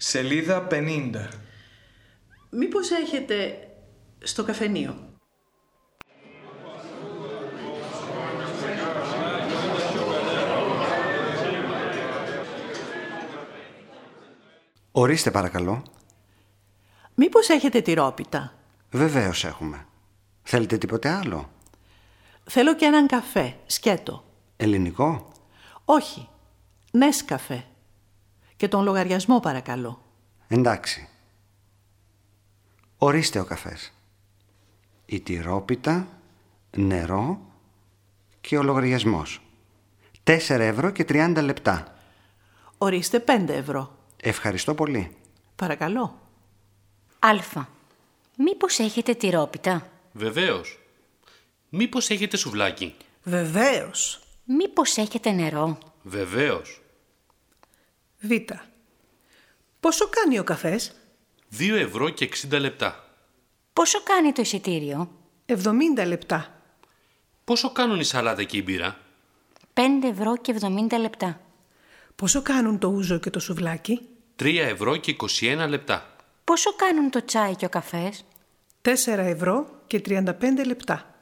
Σελίδα 50. Μήπως έχετε στο καφενείο? Ορίστε παρακαλώ. Μήπως έχετε τυρόπιτα? Βεβαίως έχουμε. Θέλετε τίποτε άλλο? Θέλω και έναν καφέ, σκέτο. Ελληνικό? Όχι, Νέσκαφε. Και τον λογαριασμό παρακαλώ. Εντάξει. Ορίστε ο καφές. Η τυρόπιτα, νερό και ο λογαριασμός. 4 ευρώ και 30 λεπτά. Ορίστε 5 ευρώ. Ευχαριστώ πολύ. Παρακαλώ. Α. Μήπως έχετε τυρόπιτα? Βεβαίως. Μήπως έχετε σουβλάκι? Βεβαίως. Μήπως έχετε νερό? Βεβαίως. Β. Πόσο κάνει ο καφές? 2 ευρώ και 60 λεπτά. Πόσο κάνει το εισιτήριο? 70 λεπτά. Πόσο κάνουν η σαλάτα και η μπύρα? 5 ευρώ και 70 λεπτά. Πόσο κάνουν το ούζο και το σουβλάκι? 3 ευρώ και 21 λεπτά. Πόσο κάνουν το τσάι και ο καφές? 4 ευρώ και 35 λεπτά.